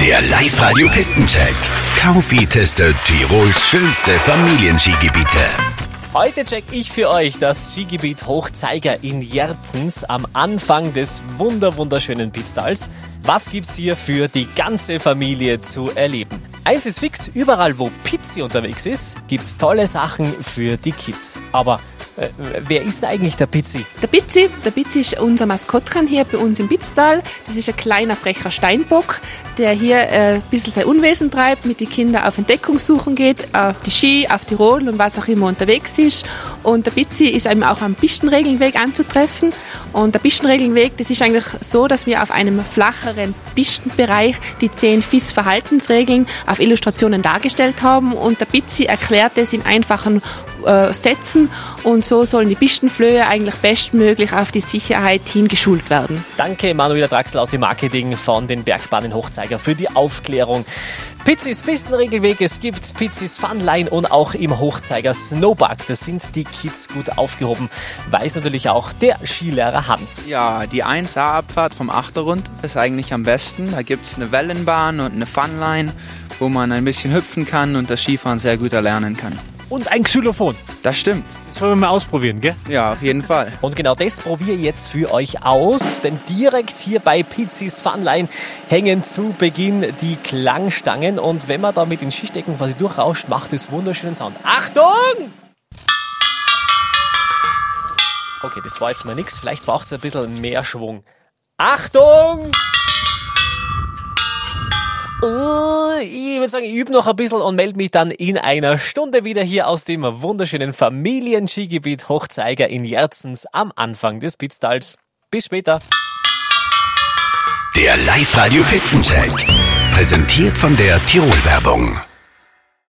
Der Live-Radio-Pistencheck. Kaufi testet Tirols schönste Familienskigebiete. Heute check ich für euch das Skigebiet Hochzeiger in Jerzens am Anfang des wunderschönen Pitztals. Was gibt's hier für die ganze Familie zu erleben? Eins ist fix, überall wo Pizzi unterwegs ist, gibt's tolle Sachen für die Kids. Aber wer ist eigentlich der Pizzi? Der Pizzi ist unser Maskottchen hier bei uns im Pitztal. Das ist ein kleiner, frecher Steinbock, der hier ein bisschen sein Unwesen treibt, mit den Kindern auf Entdeckungssuchen geht, auf die Ski, auf die Rodel und was auch immer unterwegs ist. Und der Pizzi ist eben auch am Pistenregelweg anzutreffen. Und der Pistenregelweg, das ist eigentlich so, dass wir auf einem flacheren Pistenbereich die 10 FIS-Verhaltensregeln auf Illustrationen dargestellt haben. Und der Pizzi erklärt das in einfachen Sätzen. Und so sollen die Pistenflöhe eigentlich bestmöglich auf die Sicherheit hin geschult werden. Danke Manuela Draxler aus dem Marketing von den Bergbahnen Hochzeiger für die Aufklärung. Pizzis Pistenregelweg, es gibt Pizzis Funline und auch im Hochzeiger Snowpark. Da sind die Kids gut aufgehoben, weiß natürlich auch der Skilehrer Hans. Ja, die 1A-Abfahrt vom Achterrund ist eigentlich am besten. Da gibt es eine Wellenbahn und eine Funline, wo man ein bisschen hüpfen kann und das Skifahren sehr gut erlernen kann. Und ein Xylophon. Das stimmt. Das wollen wir mal ausprobieren, gell? Ja, auf jeden Fall. Und genau das probiere ich jetzt für euch aus, denn direkt hier bei Pizzis Funline hängen zu Beginn die Klangstangen und wenn man da mit den Skistecken quasi durchrauscht, macht es wunderschönen Sound. Achtung! Okay, das war jetzt mal nix, vielleicht braucht es ein bisschen mehr Schwung. Achtung! Ich würde sagen, ich übe noch ein bisschen und melde mich dann in einer Stunde wieder hier aus dem wunderschönen Familienskigebiet Hochzeiger in Jerzens am Anfang des Pitztals. Bis später. Der Live-Radio-Pistencheck. Präsentiert von der Tirol-Werbung.